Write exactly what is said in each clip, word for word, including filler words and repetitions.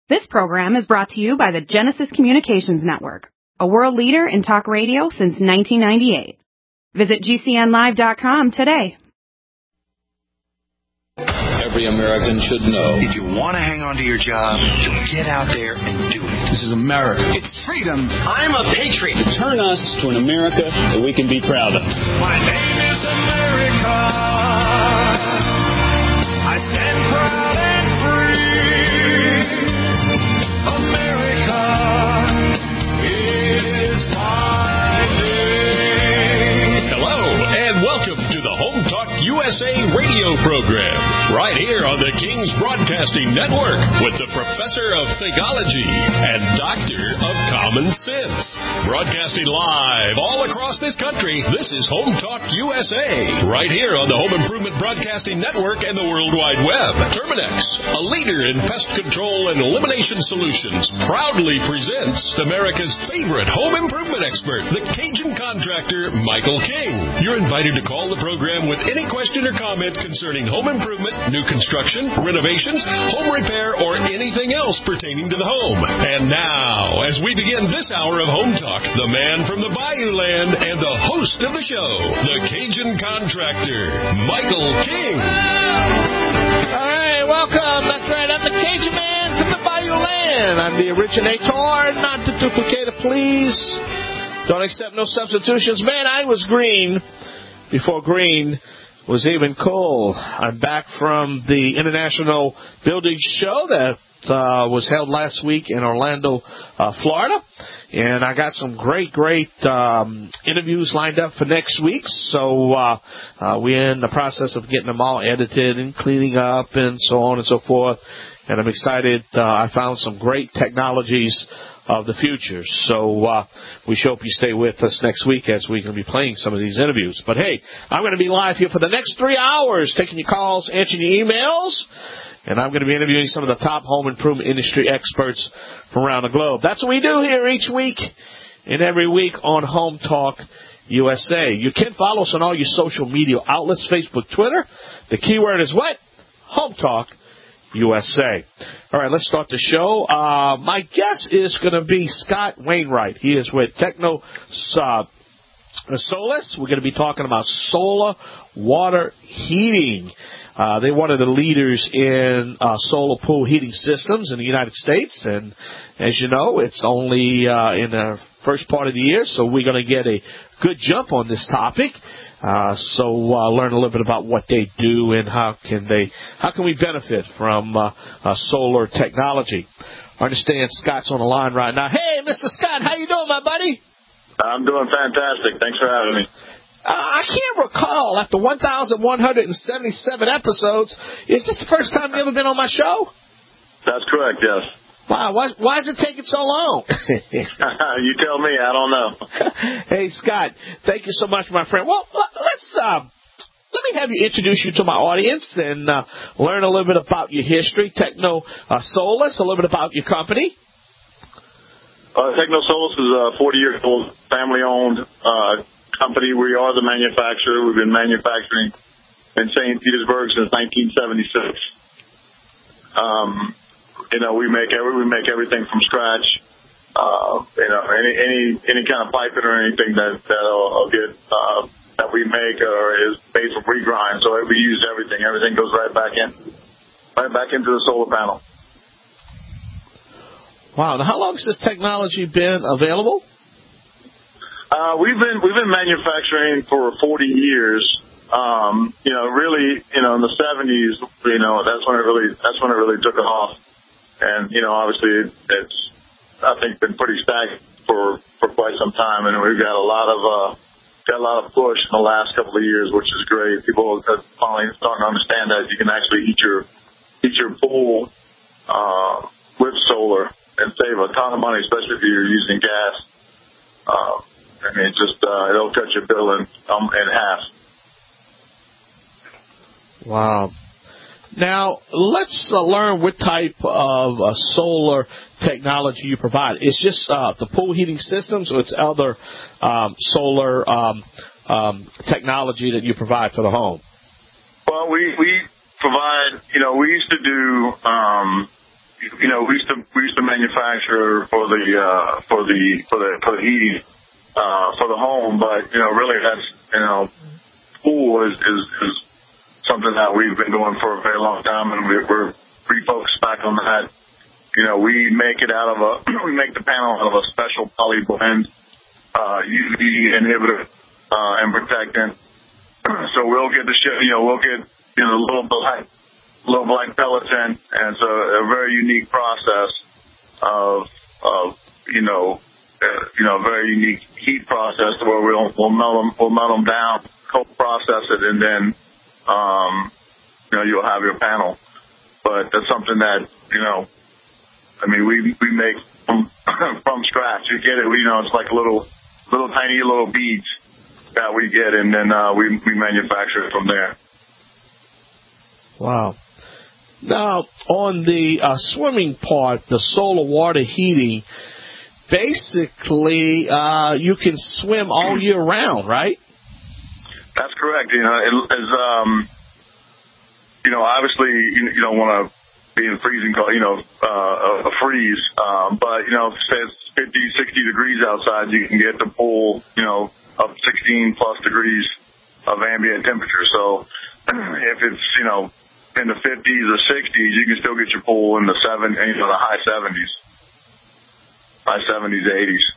This program is brought to you by the Genesis Communications Network, a world leader in talk radio since nineteen ninety-eight. Visit G C N live dot com today. Every American should know. If you want to hang on to your job, you get out there and do it. This is America. It's freedom. I'm a patriot. Turn us to an America that we can be proud of. My name is America. I stand proud and free. America is my name. Hello, and welcome to the Home Talk U S A radio program, right here on the King's Broadcasting Network with the Professor of Theology and Doctor of Common Sense. Broadcasting live all across this country, this is Home Talk U S A, right here on the Home Improvement Broadcasting Network and the World Wide Web. Terminex, a leader in pest control and elimination solutions, proudly presents America's favorite home improvement expert, the Cajun contractor, Michael King. You're invited to call the program with any question or comment concerning home improvement, new construction, renovations, home repair, or anything else pertaining to the home. And now, as we begin this hour of Home Talk, the man from the Bayou Land and the host of the show, the Cajun contractor, Michael King. All right, welcome. That's right. I'm the Cajun man from the Bayou Land. I'm the originator, not the duplicator, please. Don't accept no substitutions. Man, I was green before green was even cool. I'm back from the International Building Show that uh, was held last week in Orlando, uh, Florida. And I got some great, great um, interviews lined up for next week. So uh, uh, we're in the process of getting them all edited and cleaning up and so on and so forth. And I'm excited. Uh, I found some great technologies of the future. So uh, we sure hope you stay with us next week as we're going to be playing some of these interviews. But, hey, I'm going to be live here for the next three hours, taking your calls, answering your emails, and I'm going to be interviewing some of the top home improvement industry experts from around the globe. That's what we do here each week and every week on Home Talk U S A. You can follow us on all your social media outlets, Facebook, Twitter. The keyword is what? Home Talk U S A. All right, let's start the show. Uh, my guest is going to be Scott Wainwright. He is with Techno uh, Solis. We're going to be talking about solar water heating. Uh, they're one of the leaders in uh, solar pool heating systems in the United States. And as you know, it's only uh, in the first part of the year, so we're going to get a good jump on this topic. Uh, so uh, learn a little bit about what they do and how can they, how can we benefit from uh, uh, solar technology. I understand Scott's on the line right now. Hey, Mister Scott, how you doing, my buddy? I'm doing fantastic. Thanks for having me. Uh, I can't recall, after one thousand one hundred seventy-seven episodes, is this the first time you ever been on my show? That's correct, yes. Wow, why, why is it taking so long? You tell me, I don't know. Hey, Scott, thank you so much, my friend. Well, let's uh, let me have you introduce you to my audience and uh, learn a little bit about your history, Techno uh, Solis, a little bit about your company. Uh, Techno Solis is a forty year old family-owned uh, company. We are the manufacturer. We've been manufacturing in Saint Petersburg since nineteen seventy-six. Um, you know, we make every we make everything from scratch. Uh, you know, any any any kind of piping or anything that that'll get uh, that we make or is made from regrind. So we use everything. Everything goes right back in, right back into the solar panel. Wow! Now, how long has this technology been available? Uh, we've been we've been manufacturing for forty years. Um, you know, really, you know, in the seventies, you know, that's when it really that's when it really took off. And you know, obviously, it's I think been pretty stagnant for for quite some time, and we've got a lot of uh, got a lot of push in the last couple of years, which is great. People are finally starting to understand that you can actually heat your heat your pool uh, with solar and save a ton of money, especially if you're using gas. Uh, I mean, just uh, it'll cut your bill in um, in half. Wow. Now, let's uh, learn what type of uh, solar technology you provide. It's just uh, the pool heating systems, or it's other um, solar um, um, technology that you provide for the home? Well, we, we provide, you know, we used to do um, you know, we used to we used to manufacture for the uh, for the for the for the heating uh, for the home, but you know, really that's you know, pool is, is is something that we've been doing for a very long time, and we're, we're refocused back on that. You know, we make it out of a we make the panel out of a special poly blend uh, U V inhibitor uh, and protectant. So we'll get the shit, you know, we'll get you know little black little black pellets in, and it's a, a very unique process of of you know uh, you know a very unique heat process where we'll we'll melt them we'll melt them down, cold process it, and then um, you know you'll have your panel. But that's something that you know. I mean, we we make from, from scratch. You get it, you know, it's like little, little tiny little beads that we get, and then uh, we we manufacture it from there. Wow. Now, on the uh, swimming part, the solar water heating, basically uh, you can swim all year round, right? That's correct. You know, it is. Um, you know, obviously, you, you don't want to be in freezing cold, you know, uh, a freeze. Um, but, you know, if it's fifty, sixty degrees outside, you can get the pool, you know, up sixteen plus degrees of ambient temperature. So if it's, you know, in the fifties or sixties, you can still get your pool in the seven, you know, the high seventies, high seventies, eighties.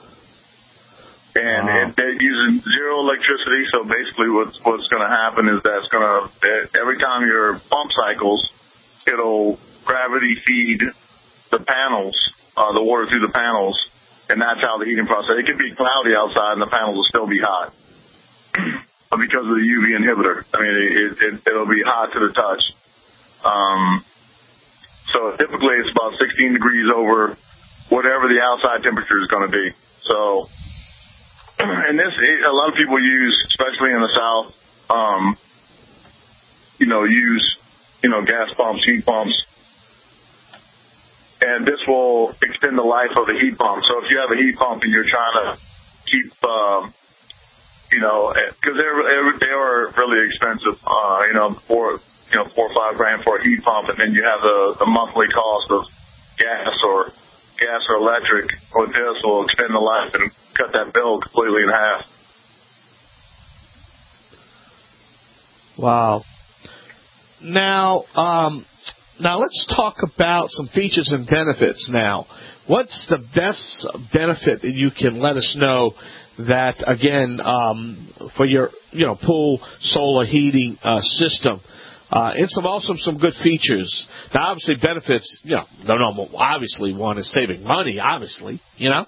And wow. it, it uses zero electricity. So basically what's, what's going to happen is that it's going to, every time your pump cycles, it'll gravity feed the panels, uh, the water through the panels, and that's how the heating process. It could be cloudy outside and the panels will still be hot because of the U V inhibitor. I mean, it, it, it'll be hot to the touch. Um, so typically it's about sixteen degrees over whatever the outside temperature is going to be. So, and this, a lot of people use, especially in the South, um, you know, use you know, gas pumps, heat pumps, and this will extend the life of the heat pump. So if you have a heat pump and you're trying to keep, um, you know, because they're they are really expensive, uh, you know, four you know four or five grand for a heat pump, and then you have the the monthly cost of gas or gas or electric. With this, will extend the life and cut that bill completely in half. Wow. Now, um, now let's talk about some features and benefits now. What's the best benefit that you can let us know that, again, um, for your, you know, pool solar heating uh, system? Uh, and some also some good features. Now, obviously, benefits, you know, the normal, obviously, one is saving money, obviously, you know?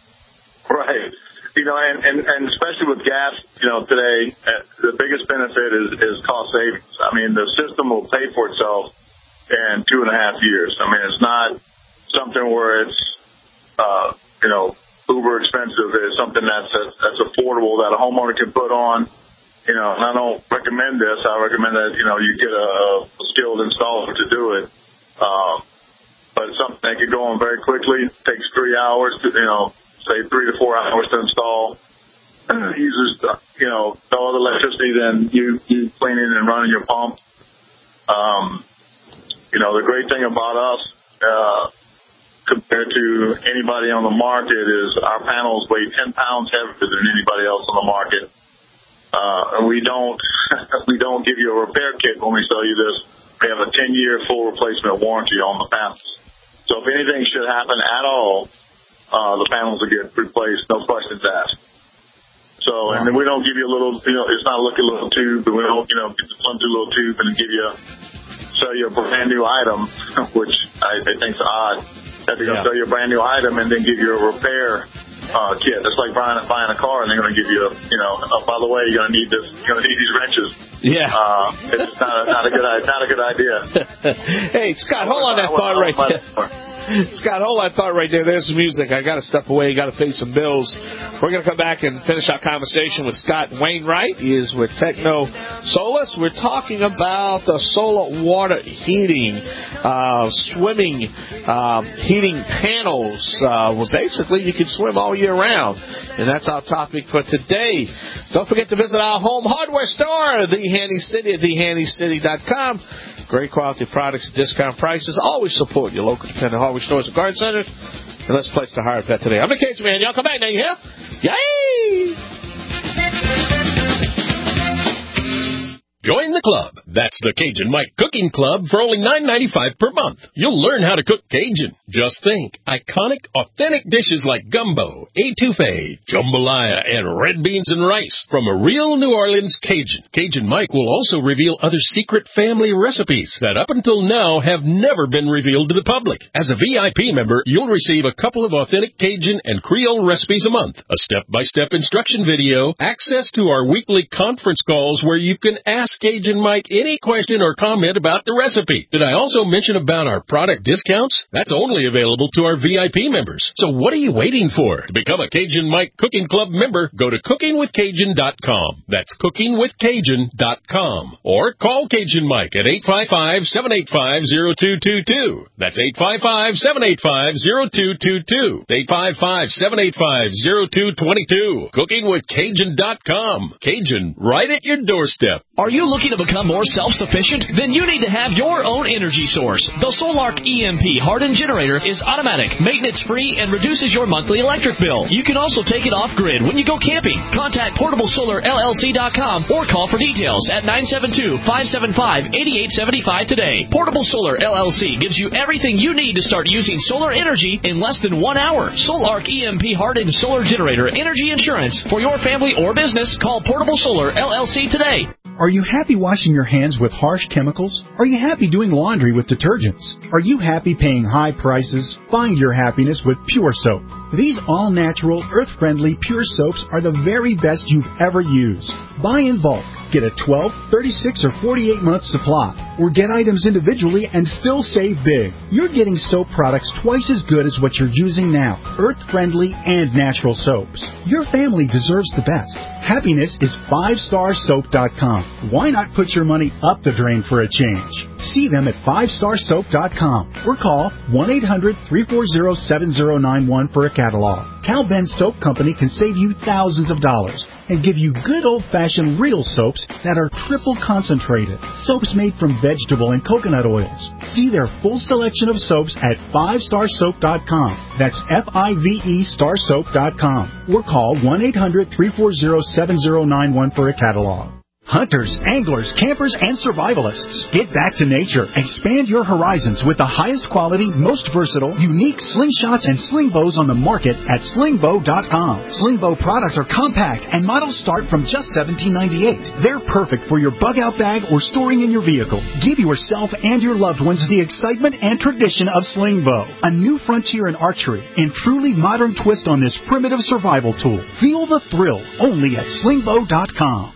Right. You know, and, and, and especially with gas, you know, today, uh, the biggest benefit is, is cost savings. I mean, the system will pay for itself in two and a half years. I mean, it's not something where it's, uh, you know, uber expensive. It's something that's, that's affordable that a homeowner can put on. You know, and I don't recommend this. I recommend that, you know, you get a, a skilled installer to do it. Um, but it's something that can go on very quickly. It takes three hours to, you know, say three to four hours to install. Uses, you know, no other electricity than you, you cleaning and running your pump. Um, you know, the great thing about us, uh, compared to anybody on the market is our panels weigh ten pounds heavier than anybody else on the market. Uh, and we don't, we don't give you a repair kit when we sell you this. We have a ten year full replacement warranty on the panels. So if anything should happen at all, Uh, the panels will get replaced, no questions asked. So, and then we don't give you a little, you know, it's not a looking little tube, but we don't, you know, get the plumb through little tube and give you, sell you a brand new item, which I, I think is odd. That they're going to yeah. sell you a brand new item and then give you a repair uh, kit. It's like buying, buying a car and they're going to give you, a, you know, oh, by the way, you're going to need this, you're going to need these wrenches. Yeah. Uh, it's not a, not a good, not a good idea. Hey, Scott, hold on that thought right there. Scott, hold that thought right there. There's some music. I got to step away. Got to pay some bills. We're going to come back and finish our conversation with Scott Wainwright. He is with Techno Solis. We're talking about the solar water heating, uh, swimming, um, heating panels. Uh, well, basically, you can swim all year round. And that's our topic for today. Don't forget to visit our home hardware store, The Handy City at the handy city dot com. Great quality products at discount prices. Always support your local independent hardware stores and garden centers. And let's place to hire a pet today. I'm the Cajun Man. Y'all come back now, you hear? Yay! Join the club. That's the Cajun Mike Cooking Club for only nine ninety-five per month. You'll learn how to cook Cajun. Just think, iconic, authentic dishes like gumbo, etouffee, jambalaya, and red beans and rice from a real New Orleans Cajun. Cajun Mike will also reveal other secret family recipes that up until now have never been revealed to the public. As a V I P member, you'll receive a couple of authentic Cajun and Creole recipes a month, a step-by-step instruction video, access to our weekly conference calls where you can ask Cajun Mike any question or comment about the recipe. Did I also mention about our product discounts? That's only available to our V I P members. So what are you waiting for? To become a Cajun Mike Cooking Club member, go to cooking with cajun dot com. That's cooking with cajun dot com. Or call Cajun Mike at eight five five, seven eight five, zero two two two. That's eight five five, seven eight five, zero two two two. eight five five, seven eight five, zero two two two. cooking with cajun dot com. Cajun, right at your doorstep. Are you looking to become more self-sufficient? Then you need to have your own energy source. The Solark E M P hardened generator is automatic, maintenance-free, and reduces your monthly electric bill. You can also take it off-grid when you go camping. Contact portable solar L L C dot com or call for details at nine seven two, five seven five, eight eight seven five today. Portable Solar L L C gives you everything you need to start using solar energy in less than one hour. Solark E M P hardened solar generator energy insurance for your family or business. Call Portable Solar L L C today. Are you happy washing your hands with harsh chemicals? Are you happy doing laundry with detergents? Are you happy paying high prices? Find your happiness with Pure Soap. These all-natural, earth-friendly Pure Soaps are the very best you've ever used. Buy in bulk. Get a twelve, thirty-six, or forty-eight month supply. Or get items individually and still save big. You're getting soap products twice as good as what you're using now. Earth-friendly and natural soaps. Your family deserves the best. Happiness is five star soap dot com. Why not put your money up the drain for a change? See them at five star soap dot com or call one eight hundred, three four zero, seven zero nine one for a catalog. Cal Ben Soap Company can save you thousands of dollars and give you good old-fashioned real soaps that are triple concentrated. Soaps made from vegetable and coconut oils. See their full selection of soaps at five star soap dot com. That's F I V E star soap dot com. Or call one eight hundred, three four zero, seven zero nine one for a catalog. Hunters, anglers, campers, and survivalists. Get back to nature. Expand your horizons with the highest quality, most versatile, unique slingshots and sling bows on the market at sling bow dot com. Sling bow products are compact and models start from just seventeen ninety-eight. They're perfect for your bug-out bag or storing in your vehicle. Give yourself and your loved ones the excitement and tradition of sling bow. A new frontier in archery and truly modern twist on this primitive survival tool. Feel the thrill only at sling bow dot com.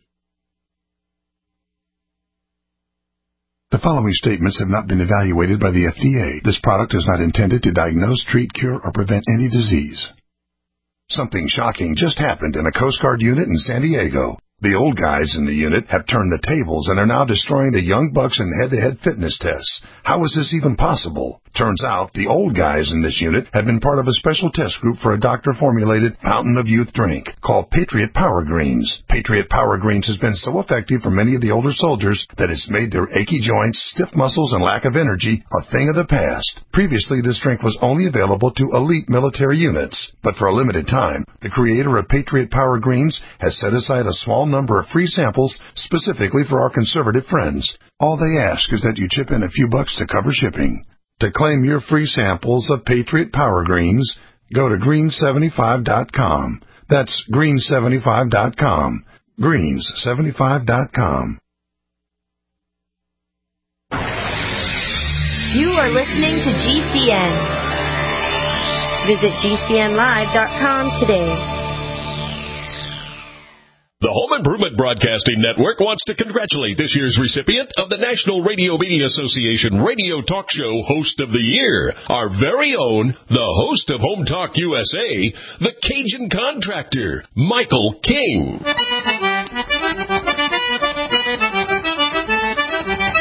The following statements have not been evaluated by the F D A. This product is not intended to diagnose, treat, cure, or prevent any disease. Something shocking just happened in a Coast Guard unit in San Diego. The old guys in the unit have turned the tables and are now destroying the young bucks in head-to-head fitness tests. How is this even possible? Turns out the old guys in this unit have been part of a special test group for a doctor-formulated Fountain of Youth drink called Patriot Power Greens. Patriot Power Greens has been so effective for many of the older soldiers that it's made their achy joints, stiff muscles, and lack of energy a thing of the past. Previously, this drink was only available to elite military units, but for a limited time, the creator of Patriot Power Greens has set aside a small number of free samples specifically for our conservative friends. All they ask is that you chip in a few bucks to cover shipping. To claim your free samples of Patriot Power Greens, go to green seventy-five dot com. That's green seventy-five dot com. greens seventy-five dot com. You are listening to G C N. Visit G C N live dot com today. The Home Improvement Broadcasting Network wants to congratulate this year's recipient of the National Radio Media Association Radio Talk Show Host of the Year, our very own, the host of Home Talk U S A, the Cajun Contractor, Michael King.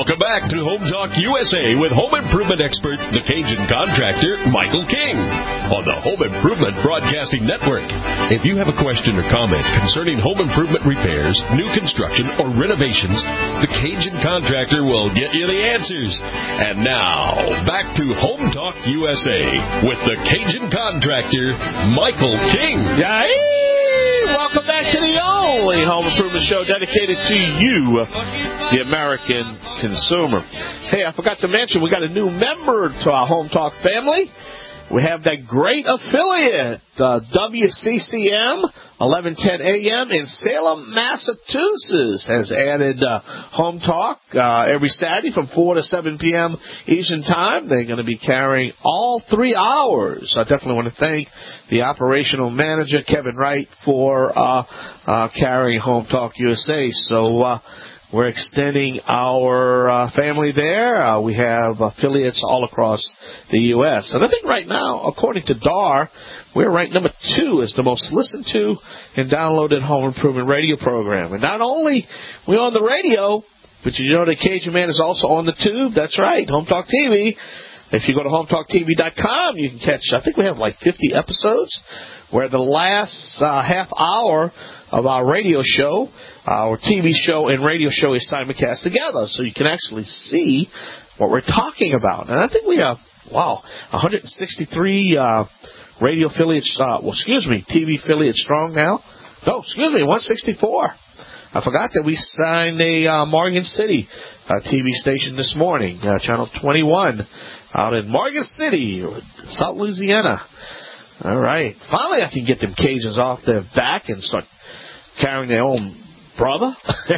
Welcome back to Home Talk U S A with home improvement expert, the Cajun contractor, Michael King, on the Home Improvement Broadcasting Network. If you have a question or comment concerning home improvement repairs, new construction, or renovations, the Cajun contractor will get you the answers. And now, back to Home Talk U S A with the Cajun contractor, Michael King. Yay! Welcome back to the only home improvement show dedicated to you, the American consumer. Hey, I forgot to mention, we got a new member to our Home Talk family. We have that great affiliate, uh, W C C M, eleven ten A M in Salem, Massachusetts, has added uh, Home Talk uh, every Saturday from four to seven p.m. Eastern Time. They're going to be carrying all three hours. I definitely want to thank the operational manager, Kevin Wright, for uh, uh, carrying Home Talk U S A. So, uh, we're extending our uh, family there. Uh, we have affiliates all across the U S And I think right now, according to D A R, we're ranked number two as the most listened to and downloaded home improvement radio program. And not only we're on the radio, but you know the Cajun Man is also on the tube. That's right, Home Talk T V. If you go to home talk t v dot com, you can catch, I think we have like fifty episodes, where the last uh, half hour of our radio show, our T V show and radio show is simulcast together, so you can actually see what we're talking about. And I think we have, wow, one hundred sixty-three uh, radio affiliates, uh, well, excuse me, T V affiliates strong now. No, excuse me, one sixty-four. I forgot that we signed a uh, Morgan City uh, T V station this morning, uh, Channel twenty-one, out in Morgan City, South Louisiana. All right. Finally, I can get them Cajuns off their back and start carrying their own brother.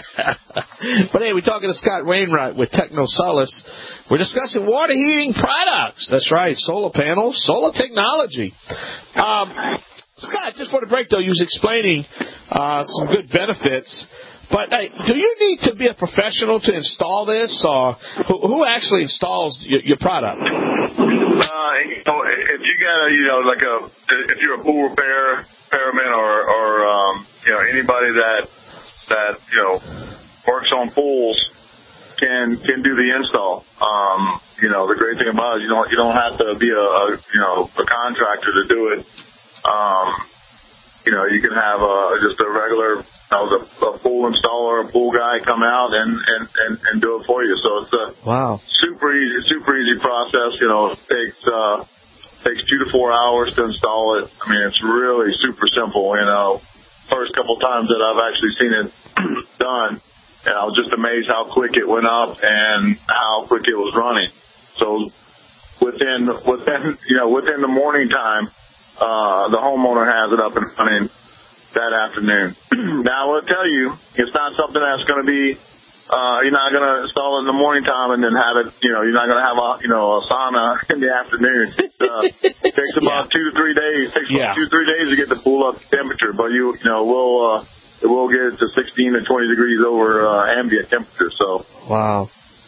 But hey, we're talking to Scott Wainwright with Techno Solace. We're discussing water heating products. That's right, solar panels, solar technology. Um, Scott, just for the break, though, you was explaining uh, some good benefits. But hey, do you need to be a professional to install this, or who, who actually installs your, your product? Uh, you know, if you got a, you know, like a, if you're a pool repair, repairman, or, or um, you know, anybody that that you know works on pools can can do the install. Um, you know, the great thing about it, you don't you don't have to be a, a you know a contractor to do it. Um, you know, you can have a, just a regular, you know, the, a pool installer, a pool guy come out and, and, and, and do it for you. So it's a wow. super easy, super easy process. You know, it takes, uh, takes two to four hours to install it. I mean, it's really super simple, you know. First couple times that I've actually seen it done, and I was just amazed how quick it went up and how quick it was running. So within, within, you know, within the morning time, Uh, the homeowner has it up and running that afternoon. Now, I will tell you, it's not something that's going to be, uh, you're not going to install it in the morning time and then have it, you know, you're not going to have a, you know, a sauna in the afternoon. It, uh, it takes about yeah. two to three days. It takes yeah. about two to three days to get the pool up to temperature, but you, you know, we'll, uh, it will get it to sixteen to twenty degrees over, uh, ambient temperature, so. Wow.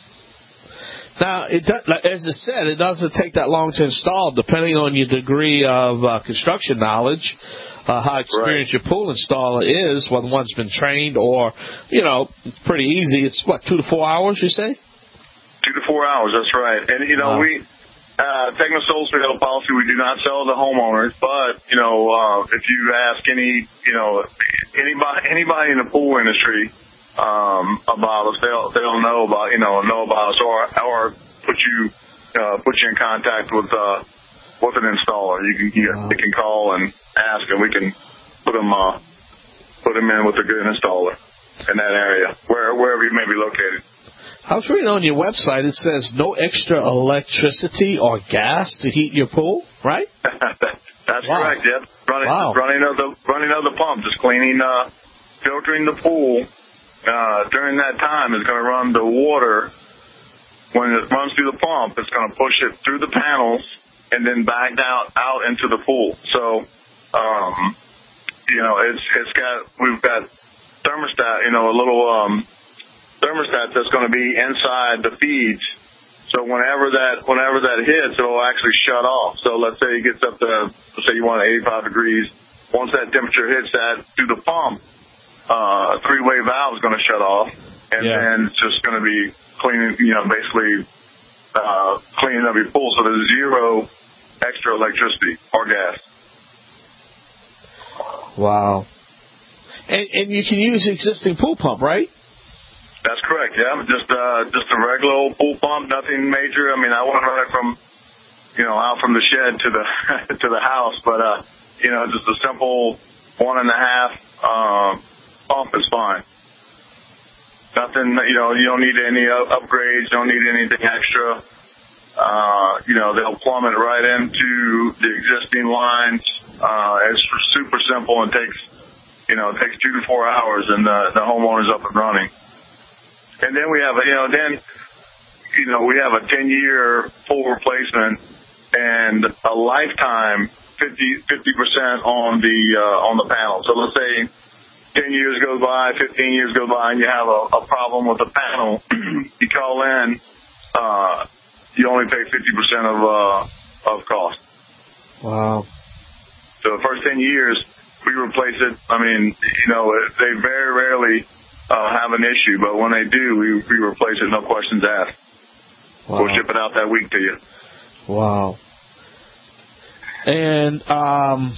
Now, it does, as I said, it doesn't take that long to install, depending on your degree of uh, construction knowledge, uh, how experienced right. your pool installer is, whether one's been trained or, you know, it's pretty easy. It's, what, two to four hours, you say? Two to four hours, that's right. And, you know, wow. we, uh, Techno Solace, we have a policy. We do not sell to homeowners, but, you know, uh, if you ask any, you know, anybody, anybody in the pool industry, Um, about us, they'll they'll know about you know know about us, or or put you uh, put you in contact with uh, with an installer. You can you, wow. you can call and ask, and we can put them uh, put them in with a good installer in that area, where wherever you may be located. I was reading on your website. It says no extra electricity or gas to heat your pool, right? That's wow. correct. Yep, running wow. running of the running of the pump, just cleaning, uh, filtering the pool. Uh, during that time, it's going to run the water. When it runs through the pump, it's going to push it through the panels and then back out out into the pool. So, um, you know, it's it's got we've got thermostat, you know, a little um, thermostat that's going to be inside the feeds. So whenever that whenever that hits, it'll actually shut off. So let's say it gets up to, let's say you want eighty-five degrees. Once that temperature hits that through the pump, Uh, a three-way valve is going to shut off, and yeah. then it's just going to be cleaning, you know, basically uh, cleaning up your pool. So there's zero extra electricity or gas. Wow. And, and you can use the existing pool pump, right? That's correct. Yeah, just uh, just a regular old pool pump, nothing major. I mean, I wouldn't run it from, you know, out from the shed to the to the house, but uh, you know, just a simple one and a half uh, pump is fine. Nothing, you know, you don't need any upgrades, don't need anything extra. Uh, you know, they'll plumb it right into the existing lines. Uh, it's super simple and takes, you know, it takes two to four hours, and the, the homeowner's up and running. And then we have, a, you know, then, you know, we have a ten-year full replacement and a lifetime fifty percent on the uh, on the panel. So let's say ten years goes by, fifteen years go by, and you have a, a problem with the panel. You call in, uh, you only pay fifty percent of uh, of cost. Wow. So the first ten years, we replace it. I mean, you know, they very rarely uh, have an issue, but when they do, we, we replace it, no questions asked. Wow. We'll ship it out that week to you. Wow. And um,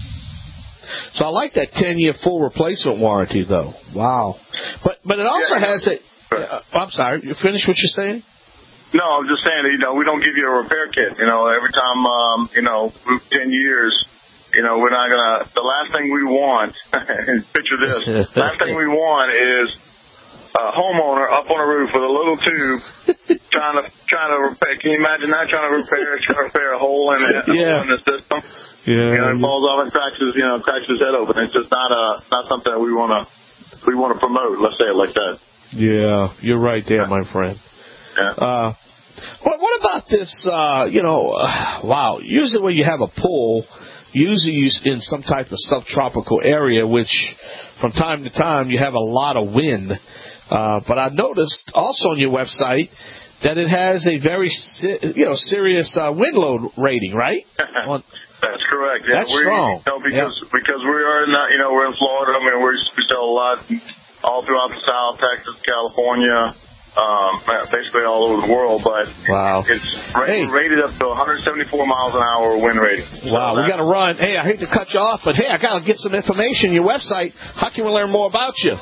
so I like that ten-year full replacement warranty, though. Wow. But but it also yeah. has a. Uh, I'm sorry. You finished what you're saying? No, I'm just saying that, you know, we don't give you a repair kit. You know, every time, um, you know, ten years. You know, we're not going to, the last thing we want, picture this, last thing we want is a homeowner up on a roof with a little tube trying to, trying to repair, can you imagine that, trying to repair, trying to repair a hole in, a, yeah. hole in the system? Yeah. You know, it falls off and cracks his, you know, cracks his head open. It's just not a, not something that we want to, we want to promote, let's say it like that. Yeah, you're right there, my friend. Yeah. Uh, what, what about this, uh, you know, uh, wow, usually when you have a pool, usually you in some type of subtropical area, which from time to time you have a lot of wind. Uh, but I noticed also on your website that it has a very, you know, serious uh, wind load rating, right? On, That's correct. Yeah, that's we, strong. You know, because yeah. because we are not, you know, we're in Florida. I mean, we we sell a lot all throughout the South, Texas, California. Um, basically all over the world, but wow. it's rated, hey. rated up to one hundred seventy-four miles an hour wind rating. So wow, we got to run. Hey, I hate to cut you off, but hey, I got to get some information. Your website. How can we learn more about you?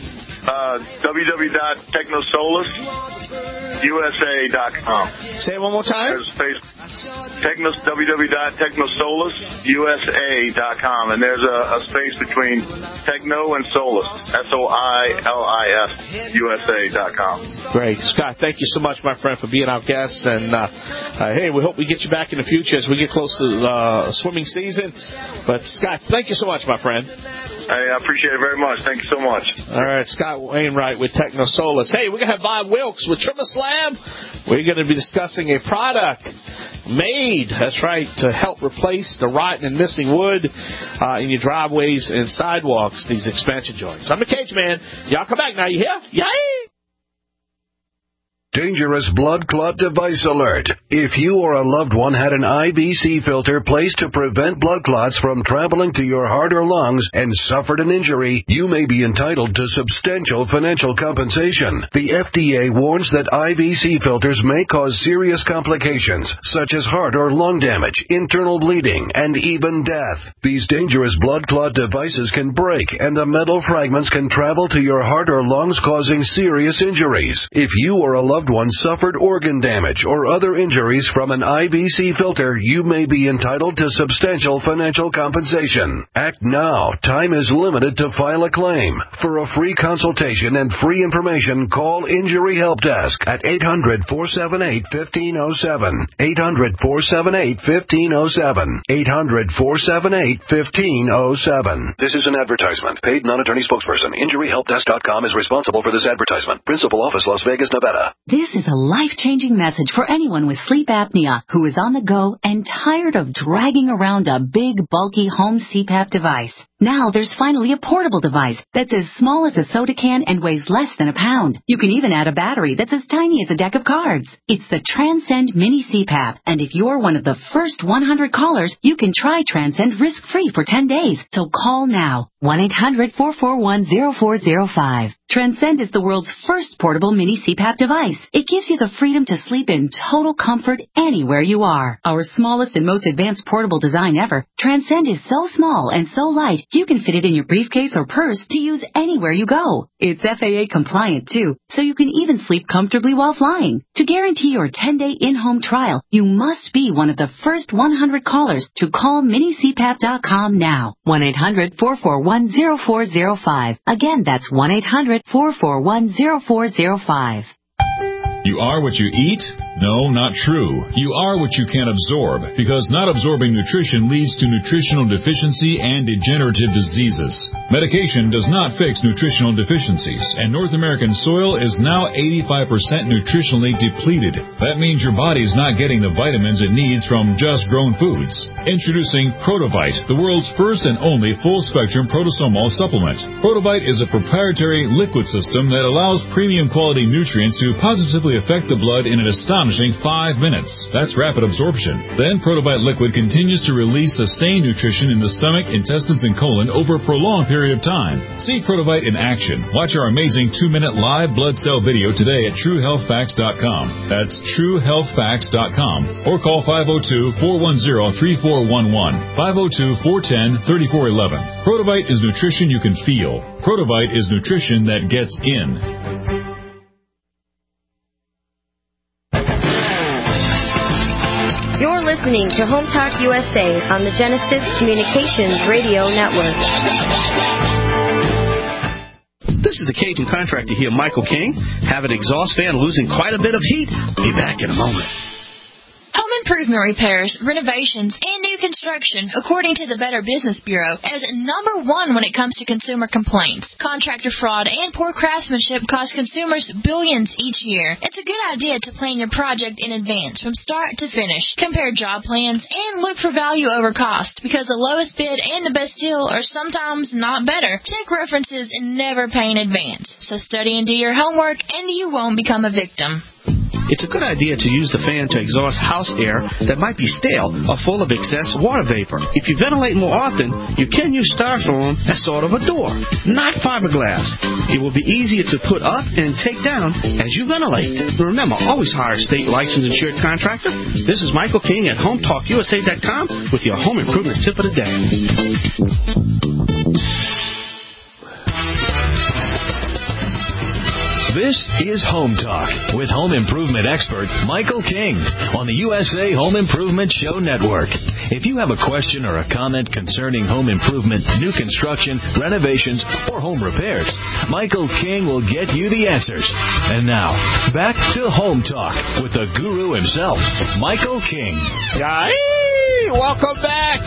Uh, w w w dot technosolus u s a dot com. Say it one more time. There's space, Technos, w w w dot technosolus u s a dot com, and there's a, a space between Techno and Solus, S O I L I S U S A dot com. Great. Scott, thank you so much, my friend, for being our guest. And, uh, uh, hey, we hope we get you back in the future as we get close to uh, swimming season. But, Scott, thank you so much, my friend. Hey, I appreciate it very much. Thank you so much. All right, Scott Wainwright with Techno Solus. Hey, we're going to have Bob Wilkes with TrimmerSlab. We're going to be discussing a product made, that's right, to help replace the rotten and missing wood uh, in your driveways and sidewalks, these expansion joints. I'm the Cage Man. Y'all come back now. You hear? Yay! Dangerous blood clot device alert. If you or a loved one had an I V C filter placed to prevent blood clots from traveling to your heart or lungs and suffered an injury, you may be entitled to substantial financial compensation. The F D A warns that I V C filters may cause serious complications, such as heart or lung damage, internal bleeding, and even death. These dangerous blood clot devices can break, and the metal fragments can travel to your heart or lungs, causing serious injuries. If you or a loved one suffered organ damage or other injuries from an I V C filter, you may be entitled to substantial financial compensation. Act now. Time is limited to file a claim. For a free consultation and free information, call Injury Help Desk at eight hundred, four seven eight, one five zero seven. eight hundred, four seven eight, one five zero seven. eight hundred, four seven eight, one five zero seven. This is an advertisement. Paid non-attorney spokesperson. Injury Help Desk dot com is responsible for this advertisement. Principal office, Las Vegas, Nevada. This is a life-changing message for anyone with sleep apnea who is on the go and tired of dragging around a big, bulky home C PAP device. Now there's finally a portable device that's as small as a soda can and weighs less than a pound. You can even add a battery that's as tiny as a deck of cards. It's the Transcend Mini C PAP, and if you're one of the first one hundred callers, you can try Transcend risk-free for ten days. So call now, one eight hundred, four four one, zero four zero five. Transcend is the world's first portable mini C PAP device. It gives you the freedom to sleep in total comfort anywhere you are. Our smallest and most advanced portable design ever, Transcend is so small and so light, you can fit it in your briefcase or purse to use anywhere you go. It's F A A compliant too, so you can even sleep comfortably while flying. To guarantee your ten-day in-home trial, you must be one of the first one hundred callers to call mini c pap dot com now. one eight hundred, four four one, zero four zero five. Again, that's one eight hundred, four four one, zero four zero five. You are what you eat? No, not true. You are what you can absorb, because not absorbing nutrition leads to nutritional deficiency and degenerative diseases. Medication does not fix nutritional deficiencies, and North American soil is now eighty-five percent nutritionally depleted. That means your body's not getting the vitamins it needs from just grown foods. Introducing Protovite, the world's first and only full-spectrum protosomal supplement. Protovite is a proprietary liquid system that allows premium quality nutrients to positively affect the blood in an astonishing five minutes. That's rapid absorption. Then Protovite liquid continues to release sustained nutrition in the stomach, intestines, and colon over a prolonged period of time. See Protovite in action. Watch our amazing two-minute live blood cell video today at true health facts dot com. That's true health facts dot com. Or call five oh two, four one zero, three four one one, five oh two, four one zero, three four one one. Protovite is nutrition you can feel. Protovite is nutrition that gets in. You're listening to Home Talk U S A on the Genesis Communications Radio Network. This is the Cajun contractor here, Michael King. Have an exhaust fan losing quite a bit of heat? Be back in a moment. Home improvement repairs, renovations, and new construction, according to the Better Business Bureau, is number one when it comes to consumer complaints. Contractor fraud and poor craftsmanship cost consumers billions each year. It's a good idea to plan your project in advance from start to finish. Compare job plans and look for value over cost, because the lowest bid and the best deal are sometimes not better. Check references and never pay in advance. So study and do your homework, and you won't become a victim. It's a good idea to use the fan to exhaust house air that might be stale or full of excess water vapor. If you ventilate more often, you can use styrofoam as sort of a door, not fiberglass. It will be easier to put up and take down as you ventilate. Remember, always hire a state licensed insured contractor. This is Michael King at home talk u s a dot com with your home improvement tip of the day. This is Home Talk with home improvement expert Michael King on the U S A Home Improvement Show Network. If you have a question or a comment concerning home improvement, new construction, renovations, or home repairs, Michael King will get you the answers. And now, back to Home Talk with the guru himself, Michael King. Yay! Welcome back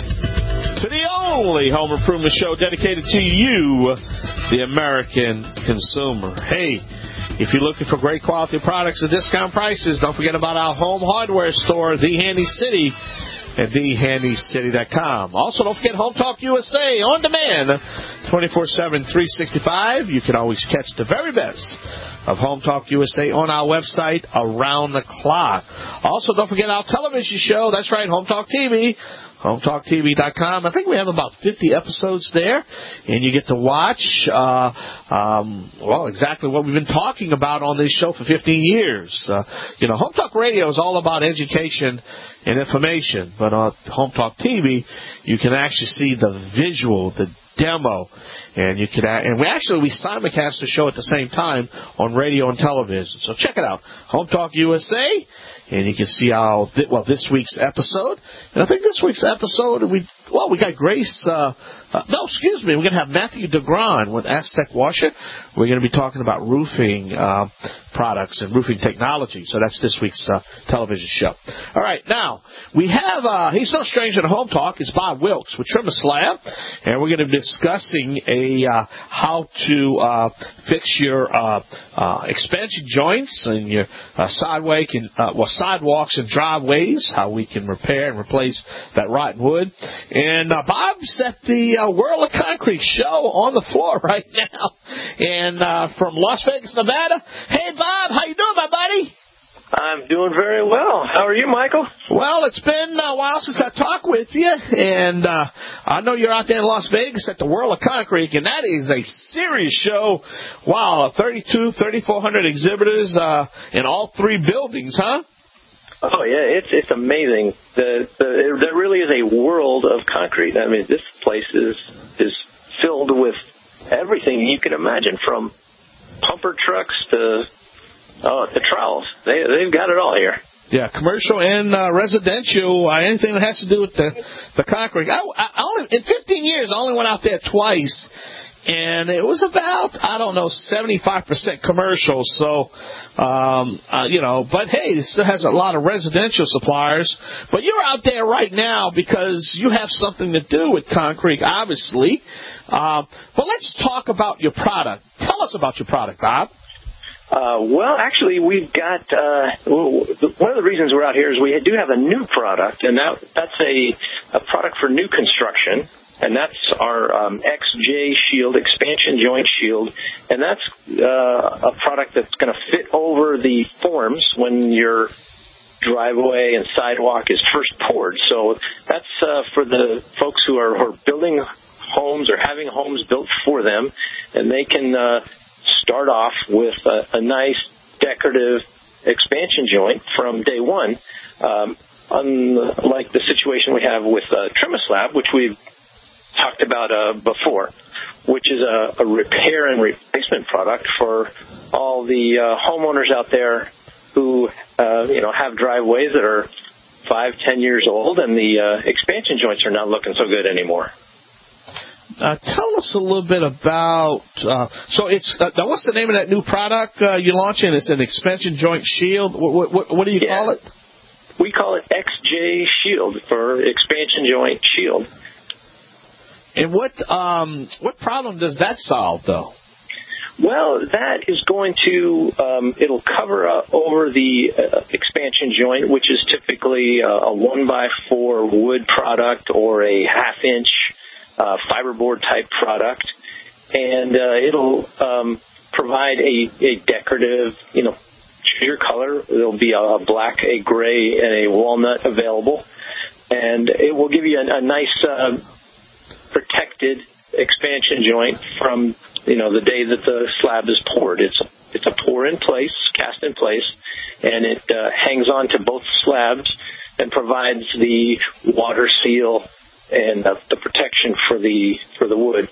to the only home improvement show dedicated to you, the American consumer. Hey, if you're looking for great quality products at discount prices, don't forget about our home hardware store, The Handy City, at the handy city dot com. Also, don't forget Home Talk U S A on demand, twenty-four seven, three sixty-five. You can always catch the very best of Home Talk U S A on our website around the clock. Also, don't forget our television show. That's right, Home Talk T V. home talk t v dot com. I think we have about fifty episodes there, and you get to watch, uh, um, well, exactly what we've been talking about on this show for fifteen years. Uh, you know, Home Talk Radio is all about education and information, but on Home Talk T V, you can actually see the visual, the demo, and you can, and we actually we simulcast the show at the same time on radio and television. So check it out, Home Talk U S A. And you can see our, well, this week's episode. And I think this week's episode, we well, we got Grace, uh, uh, no, excuse me, we're going to have Matthew DeGron with Aztec Washer. We're going to be talking about roofing uh, products and roofing technology. So that's this week's uh, television show. All right, now, we have, uh, he's no stranger to Home Talk, it's Bob Wilkes with Trimmer Slab. And we're going to be discussing a uh, how to uh, fix your uh, uh, expansion joints and your uh, sidewalk and, uh, well, sidewalks and driveways, how we can repair and replace that rotten wood. And uh, Bob set the uh, World of Concrete show on the floor right now, and uh, from Las Vegas, Nevada. Hey, Bob, how you doing, my buddy? I'm doing very well. How are you, Michael? Well, it's been a while since I talked with you, and uh, I know you're out there in Las Vegas at the World of Concrete, and that is a serious show. Wow, thirty-two, thirty-four hundred exhibitors uh, in all three buildings, huh? Oh yeah, it's it's amazing. The, the there really is a world of concrete. I mean, this place is is filled with everything you can imagine, from pumper trucks to Oh, the trowels. They, they've got it all here. Yeah, commercial and uh, residential, uh, anything that has to do with the, the concrete. I, I only, in fifteen years, I only went out there twice, and it was about, I don't know, seventy-five percent commercial. So, um, uh, you know, but hey, it still has a lot of residential suppliers. But you're out there right now because you have something to do with concrete, obviously. Uh, but let's talk about your product. Tell us about your product, Bob. Uh, well, actually, we've got, uh, one of the reasons we're out here is we do have a new product, and that, that's a, a product for new construction, and that's our um, X J Shield, expansion joint shield, and that's uh, a product that's going to fit over the forms when your driveway and sidewalk is first poured. So that's uh, for the folks who are, who are building homes or having homes built for them, and they can uh, start off with a, a nice decorative expansion joint from day one, um, unlike the situation we have with uh, TrimaSlab, which we've talked about uh, before, which is a, a repair and replacement product for all the uh, homeowners out there who uh, you know have driveways that are five, ten years old, and the uh, expansion joints are not looking so good anymore. Uh, tell us a little bit about, uh, so it's, uh, now what's the name of that new product uh, you're launching? It's an expansion joint shield. What, what, what do you yeah. call it? We call it X J Shield, for expansion joint shield. And what um, what problem does that solve, though? Well, that is going to, um, it'll cover uh, over the uh, expansion joint, which is typically uh, a one by four wood product or a half inch Uh, fiberboard type product, and uh, it'll um, provide a, a decorative, you know, choose your color. There'll be a, a black, a gray, and a walnut available, and it will give you a, a nice uh, protected expansion joint from, you know, the day that the slab is poured. It's a, it's a pour in place, cast in place, and it uh, hangs on to both slabs and provides the water seal and uh, the protection for the for the wood.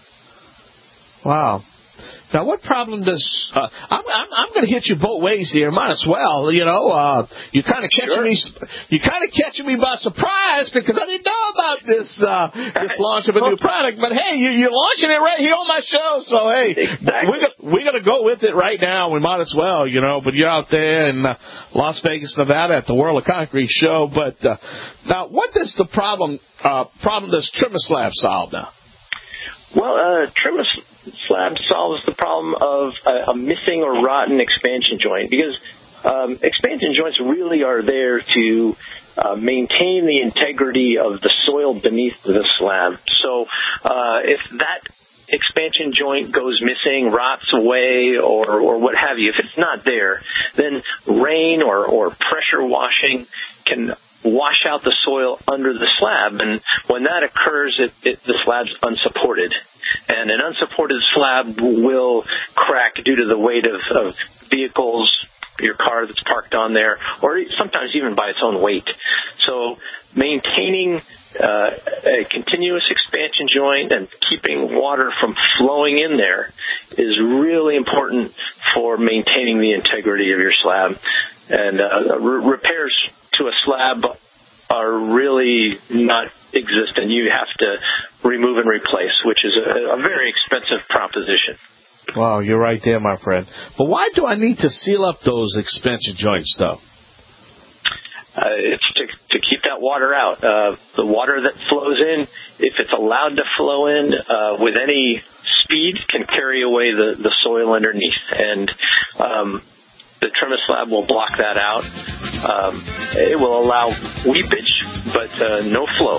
Wow. Now, what problem does uh, I'm I'm, I'm going to hit you both ways here? Might as well, you know. Uh, you kind of catching sure. me. You kind of catching me by surprise because I didn't know about this uh, this launch of a new product. But hey, you, you're launching it right here on my show, so hey, exactly. we're gonna, we're going to go with it right now. We might as well, you know. But you're out there in uh, Las Vegas, Nevada, at the World of Concrete show. But uh, now, what does the problem uh, problem does TrimaSlab solve now? Well, uh, TrimaSlab solves the problem of a, a missing or rotten expansion joint, because um, expansion joints really are there to uh, maintain the integrity of the soil beneath the slab. So uh, if that expansion joint goes missing, rots away, or, or what have you, if it's not there, then rain or, or pressure washing can wash out the soil under the slab, and when that occurs, it, it, the slab's unsupported. And an unsupported slab will crack due to the weight of, of vehicles, your car that's parked on there, or sometimes even by its own weight. So maintaining uh, a continuous expansion joint and keeping water from flowing in there is really important for maintaining the integrity of your slab. And uh, re- repairs to a slab are really not existent. You have to remove and replace, which is a, a very expensive proposition. Wow, you're right there, my friend. But why do I need to seal up those expansion joints, though? Uh, it's to, to keep that water out. Uh, the water that flows in, if it's allowed to flow in uh, with any speed, can carry away the, the soil underneath. And um, the TrimaSlab will block that out. Um, it will allow weepage, but uh, no flow.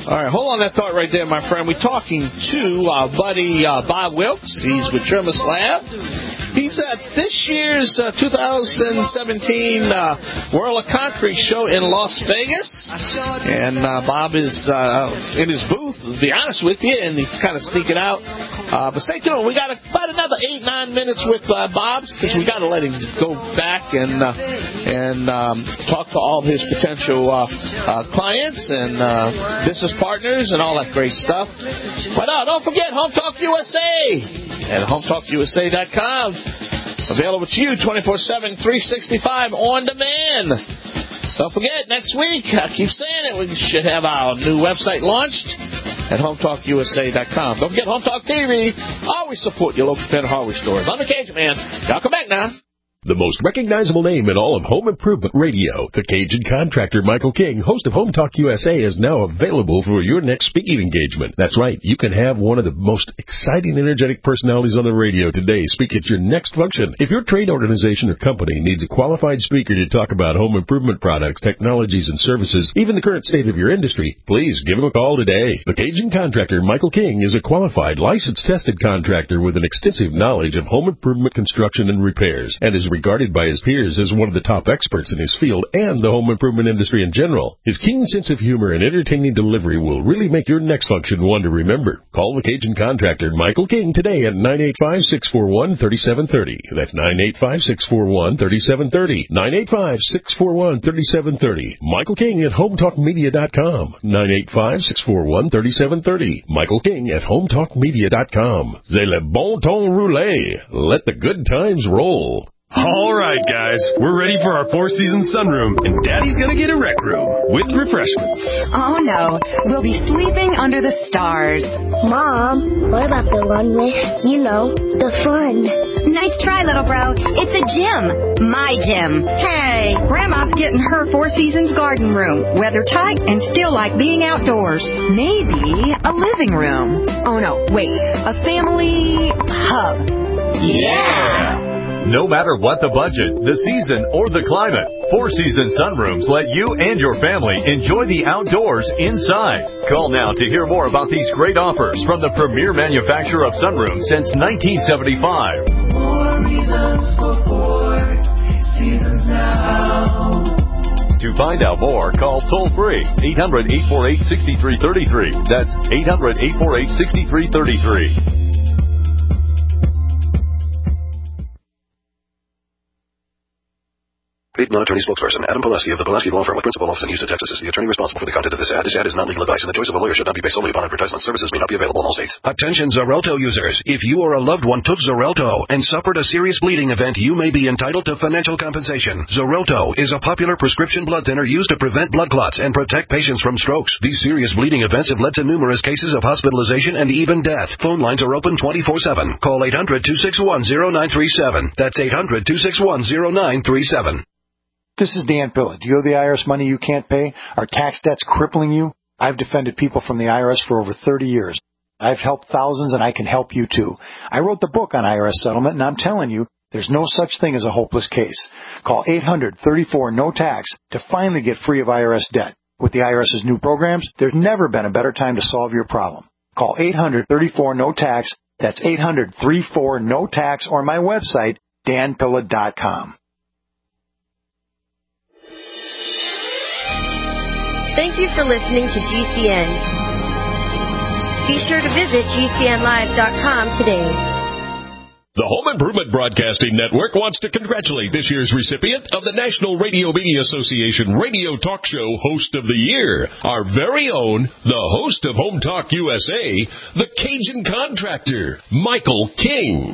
All right, hold on that thought right there, my friend. We're talking to our buddy uh, Bob Wilkes. He's with Trimmer Slab. He's at this year's uh, two thousand seventeen uh, World of Concrete show in Las Vegas. And uh, Bob is uh, in his booth, to be honest with you, and he's kind of sneaking out. Uh, but stay tuned. We got about another eight, nine minutes with uh, Bob's because we got to let him go back and uh, and um, talk to all of his potential uh, uh, clients and uh, business partners and all that great stuff. But uh, don't forget, Home Talk U S A at home talk U S A dot com. Available to you twenty-four seven, three sixty-five on demand. Don't forget, next week, I keep saying it, we should have our new website launched at home talk U S A dot com. Don't forget, Home Talk T V. Always support your local pet hardware stores. I'm the Cajun Man. Y'all come back now. The most recognizable name in all of home improvement radio, the Cajun contractor Michael King, host of Home Talk U S A, is now available for your next speaking engagement. That's right, you can have one of the most exciting, energetic personalities on the radio today speak at your next function. If your trade organization or company needs a qualified speaker to talk about home improvement products, technologies, and services, even the current state of your industry, please give him a call today. The Cajun contractor Michael King is a qualified, licensed, tested contractor with an extensive knowledge of home improvement construction and repairs, and is regarded by his peers as one of the top experts in his field and the home improvement industry in general. His keen sense of humor and entertaining delivery will really make your next function one to remember. Call the Cajun contractor Michael King today at nine eight five, six four one, three seven three zero. That's nine eight five, six four one, three seven three zero. nine eight five, six four one, three seven three zero. Michael King at home talk media dot com. nine eight five, six four one, three seven three zero. Michael King at home talk media dot com. C'est le bon ton roulé. Let the good times roll. All right, guys, we're ready for our four-season sunroom, and Daddy's gonna get a rec room with refreshments. Oh, no. We'll be sleeping under the stars. Mom, what about the one with, you know, the fun? Nice try, little bro. It's a gym. My gym. Hey, Grandma's getting her Four Seasons garden room. Weather tight and still like being outdoors. Maybe a living room. Oh, no, wait. A family hub. Yeah! No matter what the budget, the season, or the climate, Four Seasons Sunrooms let you and your family enjoy the outdoors inside. Call now to hear more about these great offers from the premier manufacturer of sunrooms since nineteen seventy-five. More reasons for Four Seasons now. To find out more, call toll-free eight hundred, eight four eight, six three three three. That's eight hundred, eight four eight, six three three three. Paid non-attorney spokesperson Adam Pulaski of the Pulaski Law Firm with principal office in Houston, Texas is the attorney responsible for the content of this ad. This ad is not legal advice, and the choice of a lawyer should not be based solely upon advertisement. Services may not be available in all states. Attention Xarelto users. If you or a loved one took Xarelto and suffered a serious bleeding event, you may be entitled to financial compensation. Xarelto is a popular prescription blood thinner used to prevent blood clots and protect patients from strokes. These serious bleeding events have led to numerous cases of hospitalization and even death. Phone lines are open twenty-four seven. Call eight hundred, two six one, zero nine three seven. That's eight hundred, two six one, zero nine three seven. This is Dan Pilla. Do you owe the I R S money you can't pay? Are tax debts crippling you? I've defended people from the I R S for over thirty years. I've helped thousands, and I can help you too. I wrote the book on I R S settlement, and I'm telling you, there's no such thing as a hopeless case. Call eight hundred, thirty-four, no tax to finally get free of I R S debt. With the IRS's new programs, there's never been a better time to solve your problem. Call eight hundred, thirty-four, no tax. That's eight hundred, thirty-four, no tax, or my website, dan pilla dot com. Thank you for listening to G C N. Be sure to visit G C N live dot com today. The Home Improvement Broadcasting Network wants to congratulate this year's recipient of the National Radio Media Association Radio Talk Show Host of the Year, our very own, the host of Home Talk U S A, the Cajun Contractor, Michael King.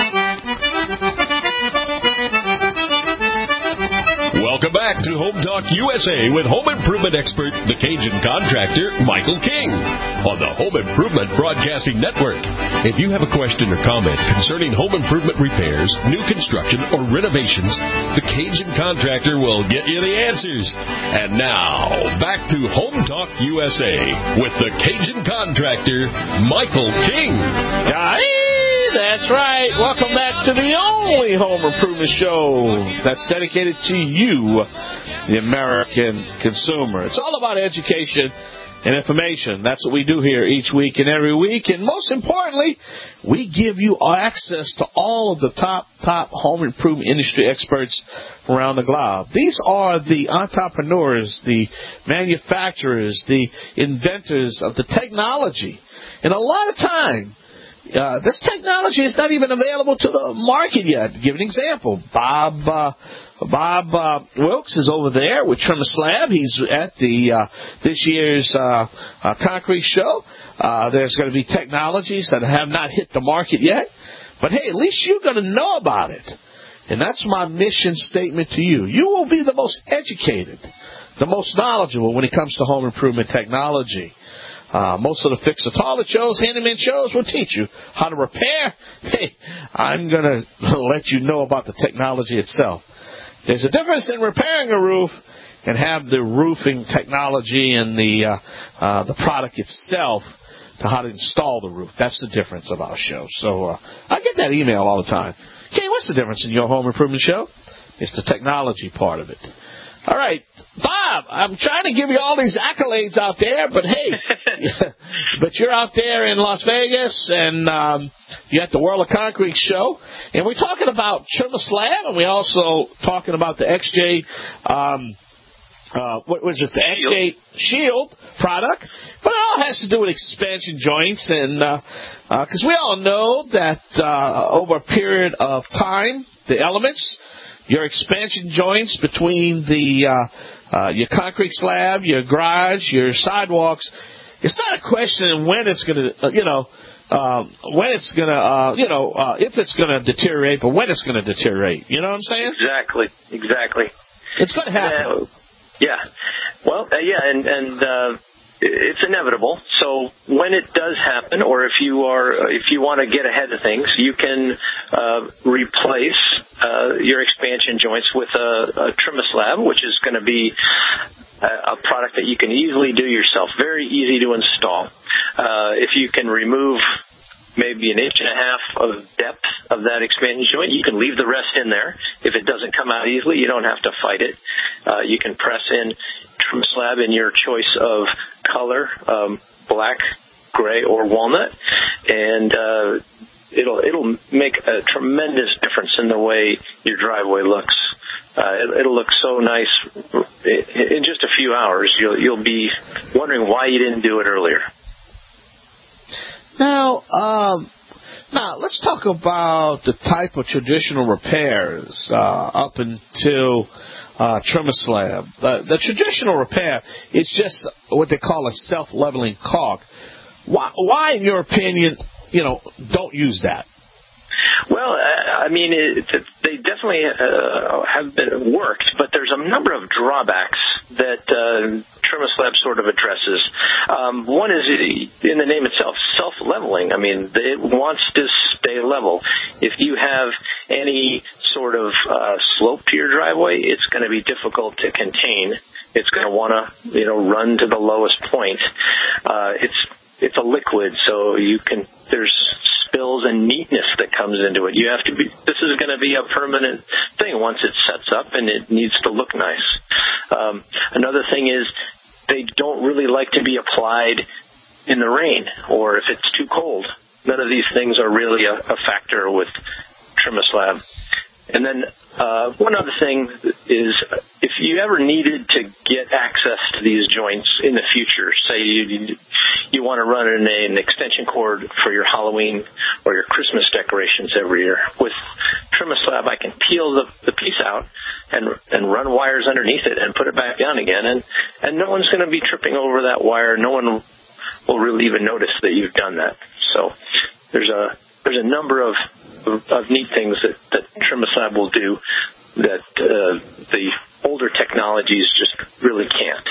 Welcome back to Home Talk U S A with home improvement expert, the Cajun Contractor, Michael King, on the Home Improvement Broadcasting Network. If you have a question or comment concerning home improvement repairs, new construction, or renovations, the Cajun Contractor will get you the answers. And now, back to Home Talk U S A with the Cajun Contractor, Michael King. Aye, that's right. Welcome back to the only home improvement show that's dedicated to you, the American consumer. It's all about education and information. That's what we do here each week and every week. And most importantly, we give you access to all of the top, top home improvement industry experts around the globe. These are the entrepreneurs, the manufacturers, the inventors of the technology. And a lot of time, uh, this technology is not even available to the market yet. To give an example, Bob... Uh, Bob uh, Wilkes is over there with Trim a Slab. He's at the uh, this year's uh, uh, concrete show. Uh, there's going to be technologies that have not hit the market yet. But, hey, at least you're going to know about it. And that's my mission statement to you. You will be the most educated, the most knowledgeable when it comes to home improvement technology. Uh, most of the fix-it-all shows, handyman shows will teach you how to repair. Hey, I'm going to let you know about the technology itself. There's a difference in repairing a roof and have the roofing technology and the uh, uh, the product itself to how to install the roof. That's the difference of our show. So uh, I get that email all the time. Okay, what's the difference in your home improvement show? It's the technology part of it. All right, Bob, I'm trying to give you all these accolades out there, but hey, but you're out there in Las Vegas, and um, you're at the World of Concrete show, and we're talking about Trim a Slab, and we're also talking about the X J, um, uh, what was it, the X J Shield product, but it all has to do with expansion joints, and because uh, uh, we all know that uh, over a period of time, the elements, your expansion joints between the uh, uh, your concrete slab, your garage, your sidewalks. It's not a question of when it's going to, uh, you know, um, when it's going to, uh, you know, uh, if it's going to deteriorate, but when it's going to deteriorate. You know what I'm saying? Exactly. Exactly. It's going to happen. Uh, yeah. Well, uh, yeah, and and. Uh, It's inevitable. So when it does happen, or if you are, if you want to get ahead of things, you can uh, replace uh, your expansion joints with a, a Trim a Slab, which is going to be a, a product that you can easily do yourself. Very easy to install. Uh, if you can remove maybe an inch and a half of depth of that expansion joint, you can leave the rest in there. If it doesn't come out easily, you don't have to fight it. Uh, you can press in Trim a Slab in your choice of color, um, black, gray, or walnut, and uh, it'll it'll make a tremendous difference in the way your driveway looks. Uh, it, it'll look so nice in just a few hours. You'll you'll be wondering why you didn't do it earlier. Now, um, now let's talk about the type of traditional repairs uh, up until uh, Trim a Slab. Uh, the traditional repair is just what they call a self-leveling caulk. Why, why, in your opinion, you know, don't use that? Well, I mean, it, it, they definitely uh, have been worked, but there's a number of drawbacks that uh, Trim a Slab sort of addresses. Um, one is, in the name itself, self-leveling. I mean, it wants to stay level. If you have any sort of uh, slope to your driveway, it's going to be difficult to contain. It's going to want to, you know, run to the lowest point. Uh, it's it's a liquid, so you can there's spills and neatness that comes into it. You have to be. This is going to be a permanent thing once it sets up, and it needs to look nice. Um, another thing is they don't really like to be applied in the rain or if it's too cold. None of these things are really a, a factor with Trim a Slab. And then uh, one other thing is if you ever needed to get access to these joints in the future, say you you want to run in a, an extension cord for your Halloween or your Christmas decorations every year, with Trim a Slab I can peel the, the piece out and and run wires underneath it and put it back down again, and, and no one's going to be tripping over that wire. No one will really even notice that you've done that. So there's a there's a number of Of, of neat things that, that Trim a Slab will do that uh, the older technologies just really can't.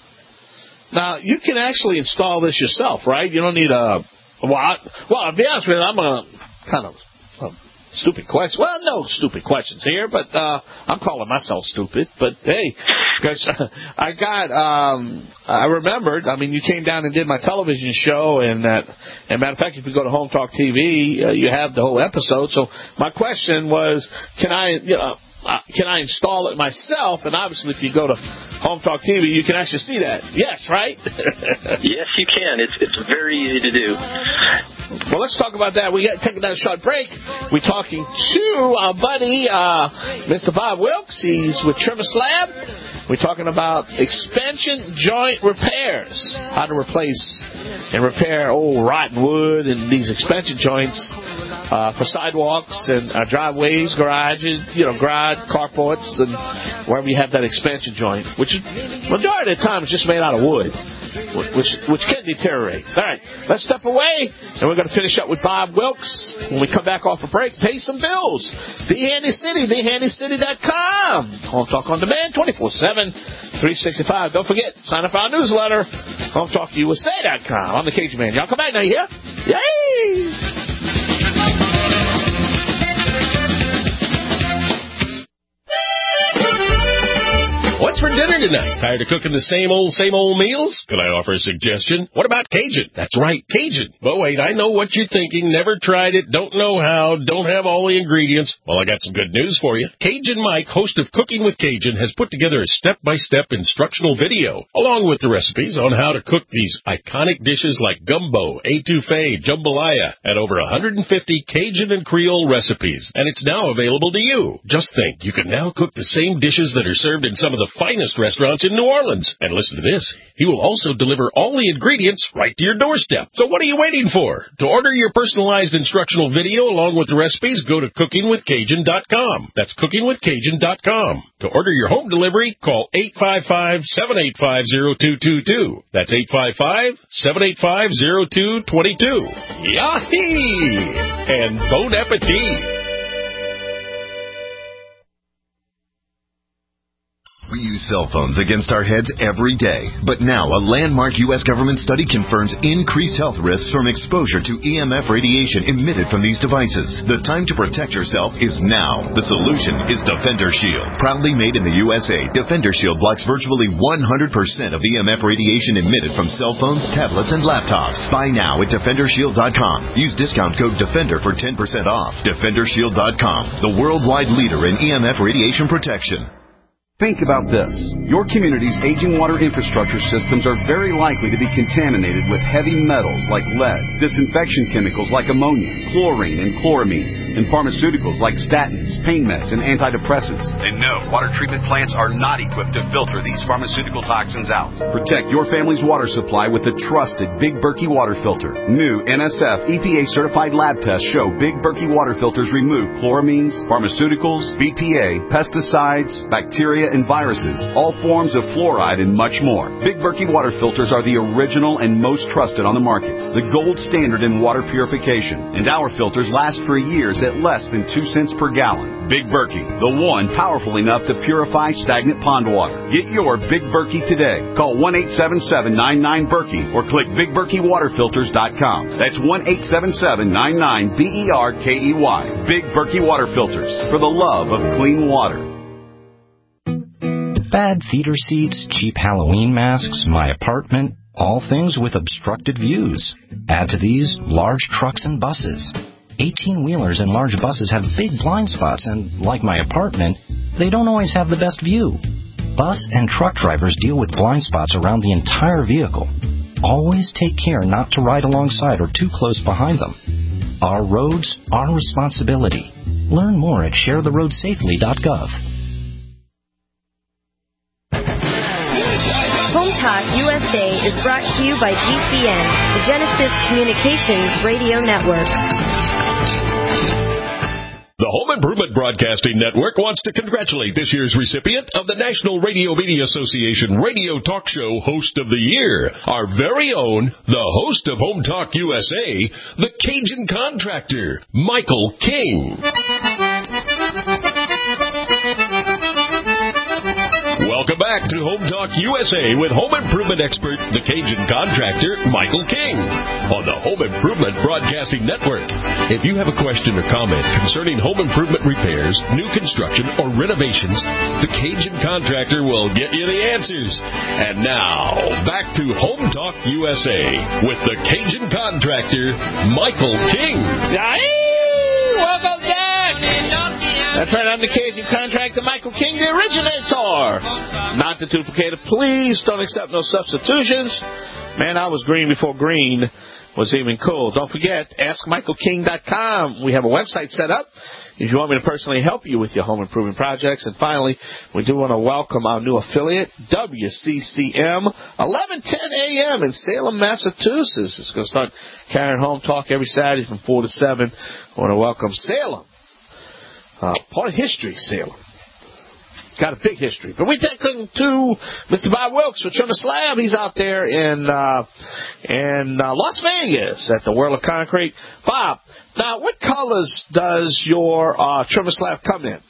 Now, you can actually install this yourself, right? You don't need a... Well, I, well I'll be honest with you, I'm a kind of a stupid question. Well, no stupid questions here, but uh, I'm calling myself stupid. But, hey, because I got... Um, I remembered, I mean, you came down and did my television show, and, that, and matter of fact, if you go to Home Talk T V, uh, you have the whole episode. So my question was, can I... You know, uh, can I install it myself? And obviously, if you go to Home Talk T V, you can actually see that. Yes, right? Yes, you can. It's it's very easy to do. Well, let's talk about that. We got to take another short break. We're talking to our buddy, uh, Mister Bob Wilkes. He's with TrimmerSlab. We're talking about expansion joint repairs, how to replace and repair old rotten wood and these expansion joints uh, for sidewalks and uh, driveways, garages, you know, garage, carports, and wherever you have that expansion joint, which is, majority of the time is just made out of wood, which which can deteriorate. All right, let's step away, and we're going to finish up with Bob Wilkes. When we come back off a break, pay some bills. The Handy City, the handy city dot com. Home Talk on Demand, twenty-four seven, three sixty-five. Don't forget, sign up for our newsletter, home talk U S A dot com. I'm the Cajun Man. Y'all come back now, you hear? Yay! What's for dinner tonight? Tired of cooking the same old, same old meals? Could I offer a suggestion? What about Cajun? That's right, Cajun. But wait, I know what you're thinking. Never tried it, don't know how, don't have all the ingredients. Well, I got some good news for you. Cajun Mike, host of Cooking with Cajun, has put together a step-by-step instructional video, along with the recipes on how to cook these iconic dishes like gumbo, etouffee, jambalaya, and over one hundred fifty Cajun and Creole recipes. And it's now available to you. Just think, you can now cook the same dishes that are served in some of the finest restaurants in New Orleans. And listen to this, he will also deliver all the ingredients right to your doorstep. So what are you waiting for? To order your personalized instructional video along with the recipes, go to cooking with Cajun dot com. That's cooking with Cajun dot com. To order your home delivery, call eight five five, seven eight five, zero two two two. That's eight five five, seven eight five, zero two two two. Yahee! And bon appetit! We use cell phones against our heads every day. But now, a landmark U S government study confirms increased health risks from exposure to E M F radiation emitted from these devices. The time to protect yourself is now. The solution is Defender Shield. Proudly made in the U S A, Defender Shield blocks virtually one hundred percent of E M F radiation emitted from cell phones, tablets, and laptops. Buy now at Defender Shield dot com. Use discount code DEFENDER for ten percent off. Defender Shield dot com, the worldwide leader in E M F radiation protection. Think about this. Your community's aging water infrastructure systems are very likely to be contaminated with heavy metals like lead, disinfection chemicals like ammonia, chlorine and chloramines, and pharmaceuticals like statins, pain meds, and antidepressants. And no, water treatment plants are not equipped to filter these pharmaceutical toxins out. Protect your family's water supply with the trusted Big Berkey water filter. New N S F E P A certified lab tests show Big Berkey water filters remove chloramines, pharmaceuticals, B P A, pesticides, bacteria, and viruses, all forms of fluoride, and much more. Big Berkey water filters are the original and most trusted on the market, the gold standard in water purification, and our filters last for years at less than two cents per gallon. Big Berkey, the one powerful enough to purify stagnant pond water. Get your Big Berkey today. Call one eight seven seven, nine nine, Berkey or click big berkey water filters dot com. That's one eight seven seven, nine nine, B E R K E Y. Big Berkey water filters, for the love of clean water. Bad theater seats, cheap Halloween masks, my apartment, all things with obstructed views. Add to these, large trucks and buses. eighteen-wheelers and large buses have big blind spots, and like my apartment, they don't always have the best view. Bus and truck drivers deal with blind spots around the entire vehicle. Always take care not to ride alongside or too close behind them. Our roads, our responsibility. Learn more at share the road safely dot gov. Home Talk U S A is brought to you by G C N, the Genesis Communications Radio Network. The Home Improvement Broadcasting Network wants to congratulate this year's recipient of the National Radio Media Association Radio Talk Show Host of the Year, our very own, the host of Home Talk U S A, the Cajun Contractor, Michael King. Welcome back to Home Talk U S A with home improvement expert, the Cajun Contractor, Michael King, on the Home Improvement Broadcasting Network. If you have a question or comment concerning home improvement repairs, new construction, or renovations, the Cajun Contractor will get you the answers. And now, back to Home Talk U S A with the Cajun Contractor, Michael King. Welcome back. That's right, I'm the Cajun contractor, Michael King, the originator. Not the duplicator. Please don't accept no substitutions. Man, I was green before green was even cool. Don't forget, ask michael king dot com. We have a website set up if you want me to personally help you with your home improvement projects. And finally, we do want to welcome our new affiliate, W C C M, eleven ten a.m. in Salem, Massachusetts. It's going to start carrying home talk every Saturday from four to seven. I want to welcome Salem. Uh, part of history, Salem. Got a big history. But we take him to Mister Bob Wilkes with Trim a Slab. He's out there in uh, in uh, Las Vegas at the World of Concrete. Bob, now what colors does your uh, Trim a Slab come in?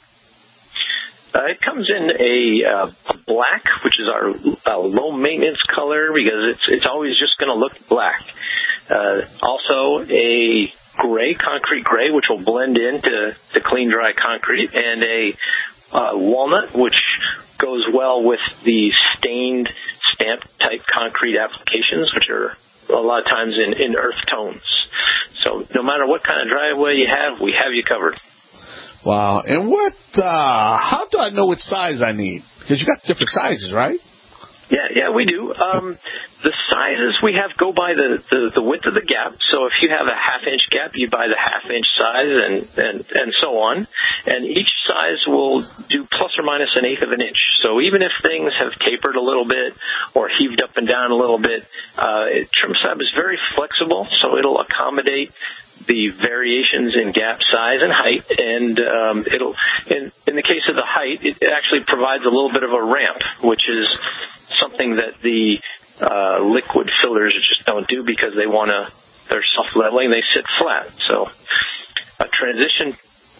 Uh, it comes in a, uh, a black, which is our uh, low maintenance color because it's it's always just going to look black. Uh, also a gray, concrete gray, which will blend into to clean, dry concrete, and a Uh, walnut, which goes well with the stained stamp type concrete applications, which are a lot of times in, in earth tones. So no matter what kind of driveway you have, we have you covered. Wow. And what, uh, how do I know what size I need? Because you got different sizes, right? Yeah, yeah, we do. Um, the sizes we have go by the, the, the width of the gap. So if you have a half-inch gap, you buy the half-inch size and, and, and so on. And each size will do plus or minus an eighth of an inch. So even if things have tapered a little bit or heaved up and down a little bit, uh, Trim Slab is very flexible, so it'll accommodate the variations in gap size and height, and um, it'll in, in the case of the height, it actually provides a little bit of a ramp, which is something that the uh, liquid fillers just don't do because they want to, they're self-leveling, they sit flat. So a transition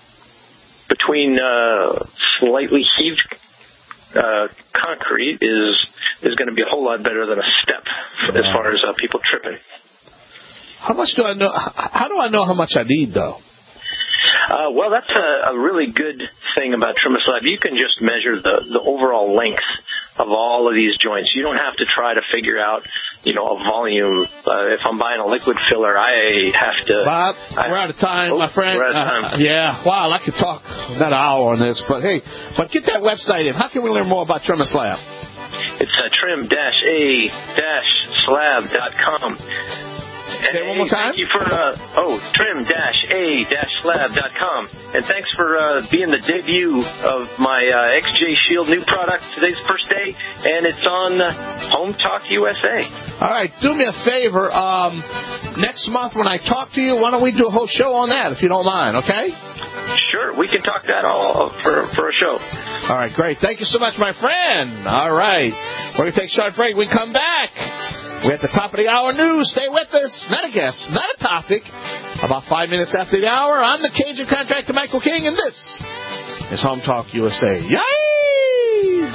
between uh, slightly heaved uh, concrete is is going to be a whole lot better than a step as far as uh, people tripping. How much do I know? How do I know how much I need, though? Uh, well, that's a, a really good thing about Trim a Slab. You can just measure the, the overall length of all of these joints. You don't have to try to figure out, you know, a volume. Uh, if I'm buying a liquid filler, I have to... Bob, I, we're out of time, oh, my friend. We're out of time. Uh, yeah, wow, I could talk another hour on this. But, hey, but get that website in. How can we learn more about Trim a Slab? It's uh, trim a slab dot com. Say it one more time. Thank you for, uh, oh, trim a slab dot com. And thanks for uh, being the debut of my uh, X J Shield new product. Today's the first day, and it's on uh, Home Talk U S A. All right, do me a favor. Um, next month when I talk to you, why don't we do a whole show on that, if you don't mind, okay? Sure, we can talk that all for, for a show. All right, great. Thank you so much, my friend. All right. We're going to take a short break. We come back. We're at the top of the hour news. Stay with us. Not a guest, not a topic. About five minutes after the hour, I'm the Cajun contractor, Michael King, and this is Home Talk U S A. Yay!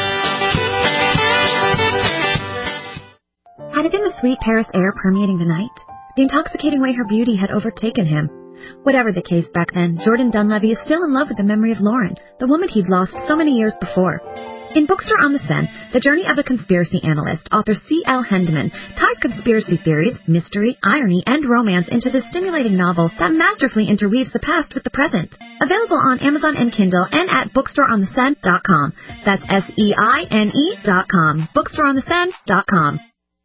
Had it been the sweet Paris air permeating the night? The intoxicating way her beauty had overtaken him? Whatever the case back then, Jordan Dunleavy is still in love with the memory of Lauren, the woman he'd lost so many years before. In Bookstore on the Seine, the journey of a conspiracy analyst, author C L Hendeman ties conspiracy theories, mystery, irony, and romance into this stimulating novel that masterfully interweaves the past with the present. Available on Amazon and Kindle and at bookstore on the seine dot com. That's S E I N E dot com. bookstore on the seine dot com.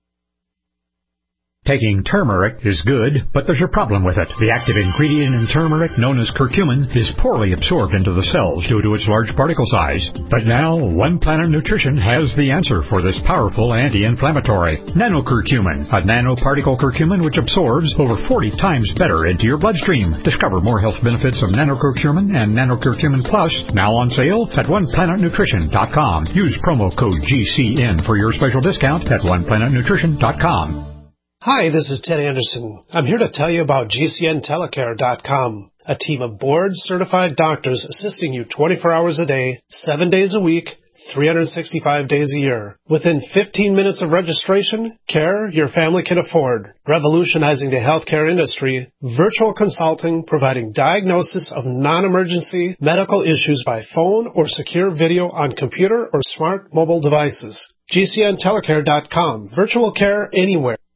Taking turmeric is good, but there's a problem with it. The active ingredient in turmeric, known as curcumin, is poorly absorbed into the cells due to its large particle size. But now, One Planet Nutrition has the answer for this powerful anti-inflammatory. Nanocurcumin, a nanoparticle curcumin which absorbs over forty times better into your bloodstream. Discover more health benefits of nanocurcumin and nanocurcumin plus, now on sale at one planet nutrition dot com. Use promo code G C N for your special discount at one planet nutrition dot com. Hi, this is Ted Anderson. I'm here to tell you about G C N telecare dot com, a team of board-certified doctors assisting you twenty-four hours a day, seven days a week, three hundred sixty-five days a year. Within fifteen minutes of registration, care your family can afford. Revolutionizing the healthcare industry, virtual consulting providing diagnosis of non-emergency medical issues by phone or secure video on computer or smart mobile devices. G C N telecare dot com. Virtual care anywhere.